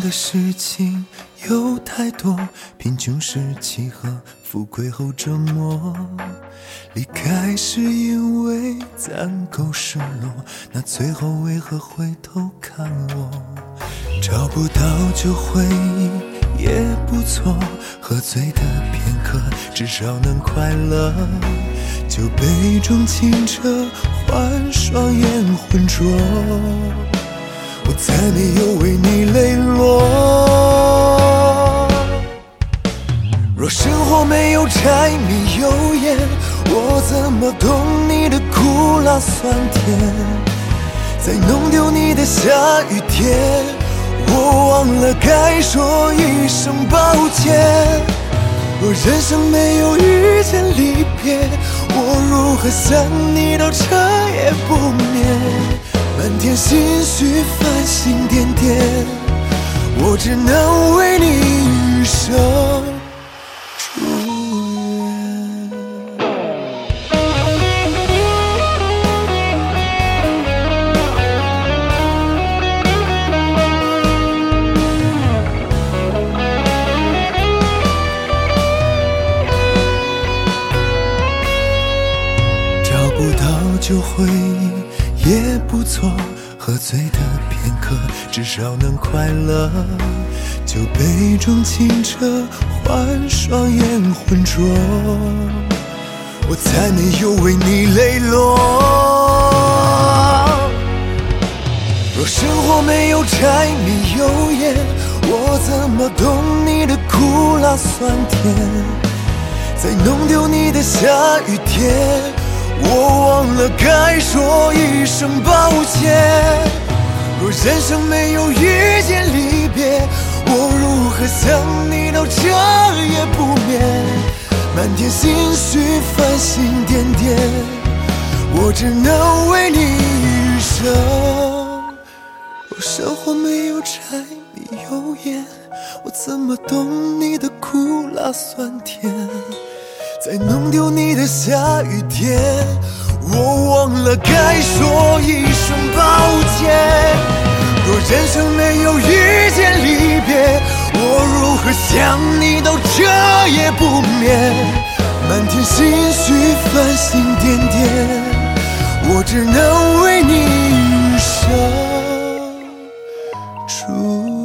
的事情有太多，贫穷时期和富贵后折磨。离开是因为暂够失落，那最后为何回头看我？找不到旧回忆也不错，喝醉的片刻至少能快乐。酒杯中清澈换双眼浑浊，我再没有为你泪落。若生活没有柴米油盐，我怎么懂你的苦辣酸甜？在弄丢你的下雨天，我忘了该说一声抱歉。若人生没有遇见离别，我如何想你都彻夜不眠？满天心绪繁星点点，我只能为你余生祝愿。找不到旧回忆也不错，喝醉的片刻至少能快乐。酒杯中清澈换双眼浑浊，我才没有为你泪落。若生活没有柴米油盐，我怎么懂你的苦辣酸甜？在弄丢你的下雨天，我忘了该说一声抱歉。若人生没有遇见离别，我如何想你都彻夜不眠？满天心绪繁星点点，我只能为你余生。若生活没有柴米油盐，我怎么懂你的苦辣酸甜？在弄丢你的下雨天，我忘了该说一声抱歉。若人生没有遇见离别，我如何想你都彻夜不眠？满天心绪繁星点点，我只能为你余生祝